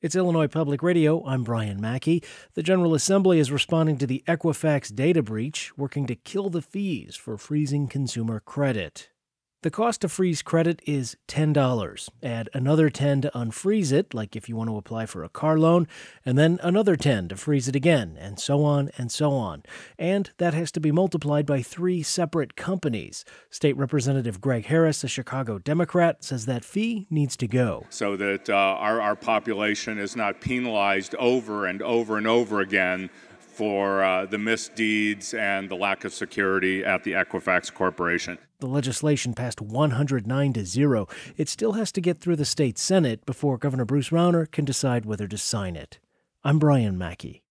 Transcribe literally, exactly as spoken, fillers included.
It's Illinois Public Radio. I'm Brian Mackey. The General Assembly is responding to the Equifax data breach, working to kill the fees for freezing consumer credit. The cost to freeze credit is ten dollars. Add another ten dollars to unfreeze it, like if you want to apply for a car loan, and then another ten dollars to freeze it again, and so on and so on. And that has to be multiplied by three separate companies. State Representative Greg Harris, a Chicago Democrat, says that fee needs to go. So that uh, our, our population is not penalized over and over and over again for uh, the misdeeds and the lack of security at the Equifax Corporation. The legislation passed one hundred nine to zero. It still has to get through the state Senate before Governor Bruce Rauner can decide whether to sign it. I'm Brian Mackey.